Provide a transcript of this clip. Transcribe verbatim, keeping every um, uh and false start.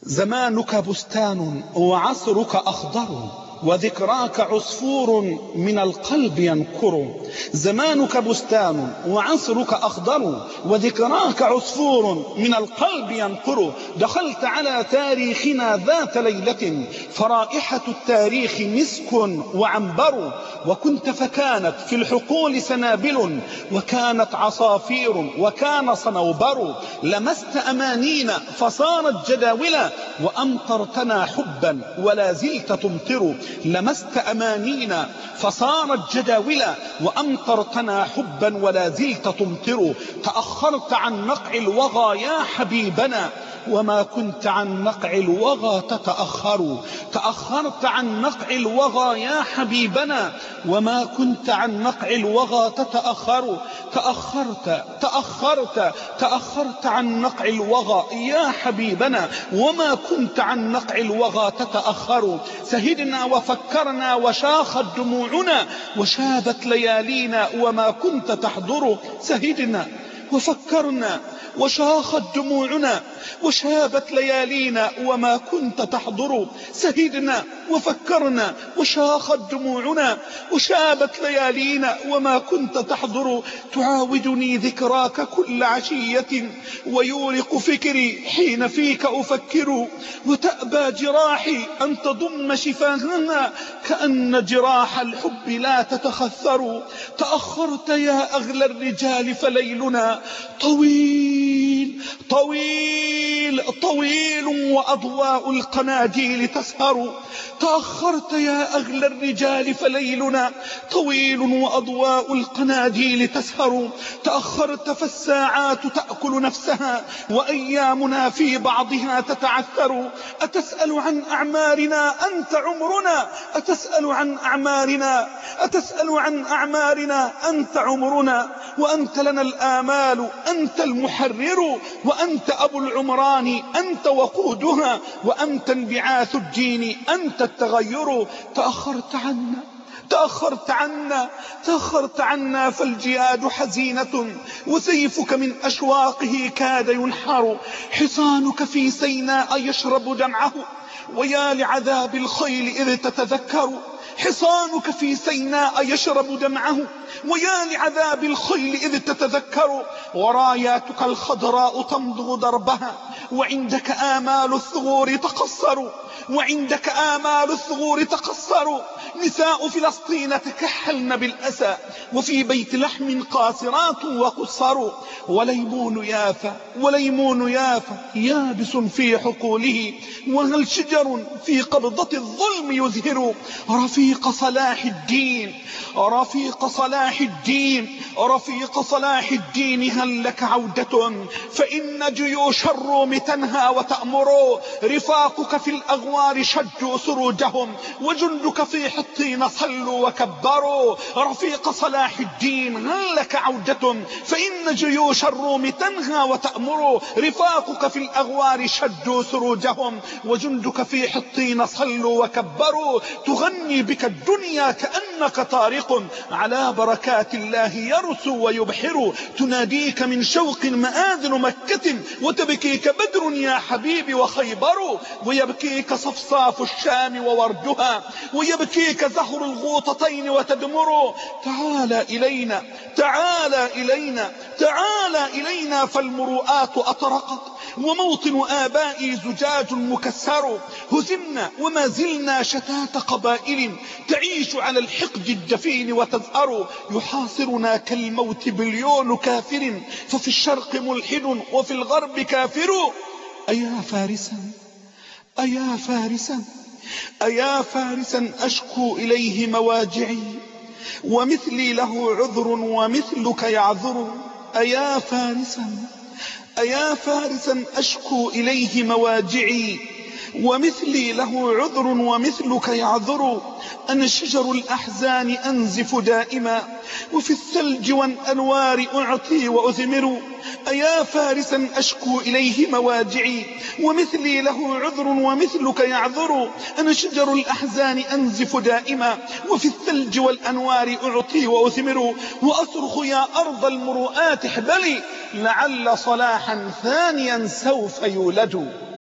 زمانك بستان وعصرك أخضر، وذكراك عصفور من القلب ينكر. زمانك بستان وعصرك أخضر، وذكراك عصفور من القلب ينكر. دخلت على تاريخنا ذات ليلة، فرائحة التاريخ مسك وعنبر. وكنت فكانت في الحقول سنابل، وكانت عصافير وكان صنوبر. لمست أمانينا فصارت جداولا، وأمطرتنا حبا ولا زلت تمطر. لمست أمانينا فصارت جداولا، وأمطرتنا حبا ولا زلت تمطر. تأخرت عن نقع الوغى يا حبيبنا، وما كنت عن نقع الوغى تتأخر. تأخرت عن نقع الوغى يا حبيبنا، وما كنت عن نقع الوغى تتأخر. تأخرت تأخرت تأخرت عن نقع الوغى يا حبيبنا، وما كنت عن نقع الوغى تتأخر. سهدنا وفكرنا وشاخت دموعنا، وشابت ليالينا وما كنت تحضر. سهدنا وفكرنا وشاخت دموعنا، وشابت ليالينا وما كنت تحضر. سهدنا وفكرنا وشاخت دموعنا، وشابت ليالينا وما كنت تحضر. تعاودني ذكراك كل عشية، ويورق فكري حين فيك أفكر. وتأبى جراحي أن تضم شفاهنا، كأن جراح الحب لا تتخثر. تأخرت يا أغلى الرجال فليلنا طويل طويل طويل، وأضواء القناديل تسهر. تأخرت يا أغلى الرجال فليلنا طويل، وأضواء القناديل تسهر. تأخرت فالساعات تأكل نفسها، وأيامنا في بعضها تتعثر. أتسأل عن أعمارنا أنت عمرنا، أتسأل عن أعمارنا أتسأل عن أعمارنا أنت عمرنا. وأنت لنا الآمال أنت المحرر، وأنت أبو العمران أنت وقودها، وأنت انبعاث الدين أنت التغير. تأخرت عنا تأخرت عنا تأخرت عنا فالجياد حزينة، وسيفك من أشواقه كاد ينحر. حصانك في سيناء يشرب دمعه، ويا لعذاب الخيل إذ تتذكر. حصانك في سيناء يشرب دمعه، ويا لعذاب الخيل إذ تتذكر. وراياتك الخضراء تمضغ دربها، وعندك آمال الثغور تقصر. وعندك آمال الثغور تقصر. نساء فلسطين تكحلن بالأسى، وفي بيت لحم قاصرات وقصر. وليمون يافا وليمون يافا يابس في حقوله، وهل شجر في قبضة الظلم يزهر. رفيق صلاح الدين رفيق صلاح الدين رفيق صلاح الدين هل لك عودة؟ فإن جيوش الروم تنهى وتأمر. رفاقك في الأغوار شجوا سروجهم، وجندك في حطين صلوا وكبروا. رفيق صلاح الدين هل لك عودة؟ فإن جيوش الروم تنهى وتأمر. رفاقك في الأغوار شجوا سروجهم، وجندك في حطين صلوا وكبروا. تغني بك الدنيا كأنك طارق، على بركات الله يرسو ويبحر. تناديك من شوق مآذن مكة، وتبكيك بدر يا حبيبي وخيبر. ويبكيك صفصاف الشام ووردها، ويبكيك زهر الغوطتين وتدمر. تعال إلينا تعال إلينا تعال إلينا فالمروءات أطرقت، وموطن آبائي زجاج مكسر. هزمنا وما زلنا شتات قبائل، تعيش على الحقد الدفين وتزأر. يحاصرنا كالموت بليون كافر، ففي الشرق ملحد وفي الغرب كافر. أيا فارسا أيا فارسا أيا فارسا أشكو إليه مواجعي، ومثلي له عذر ومثلك يعذر. أيا فارسا أيا فارسا أشكو إليه مواجعي، ومثلي له عذر ومثلك يعذر. أنا شجر الأحزان أنزف دائما، وفي الثلج والأنوار أعطي وأثمر. أيا فارسا أشكو إليه مواجعي، ومثلي له عذر ومثلك يعذر. أنا شجر الأحزان أنزف دائما، وفي الثلج والأنوار أعطي وأثمر. وأصرخ يا أرض المروءات احبلي، لعل صلاحا ثانيا سوف يولد.